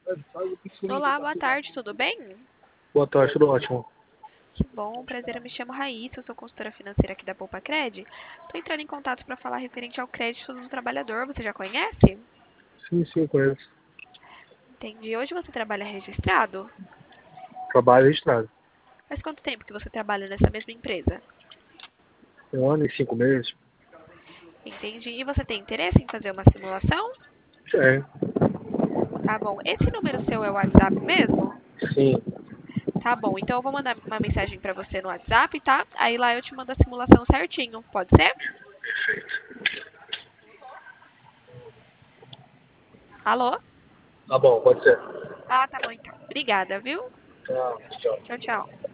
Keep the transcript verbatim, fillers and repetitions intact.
Olá, boa tarde, tudo bem? Boa tarde, tudo ótimo. Que bom, prazer, eu me chamo Raíssa, eu sou consultora financeira aqui da Poupa Cred. Estou entrando em contato para falar referente ao crédito do trabalhador, você já conhece? Sim, sim, eu conheço. Entendi. Hoje você trabalha registrado? Trabalho registrado. Faz quanto tempo que você trabalha nessa mesma empresa? Um ano e cinco meses. Entendi. E você tem interesse em fazer uma simulação? É, Tá bom. Esse número seu é o WhatsApp mesmo? sim. Tá bom, então eu vou mandar uma mensagem para você no WhatsApp, tá? Aí lá eu te mando a simulação certinho, pode ser? Alô? Tá bom, pode ser. Ah, tá bom então. Obrigada, viu? Tchau, tchau. Tchau, tchau.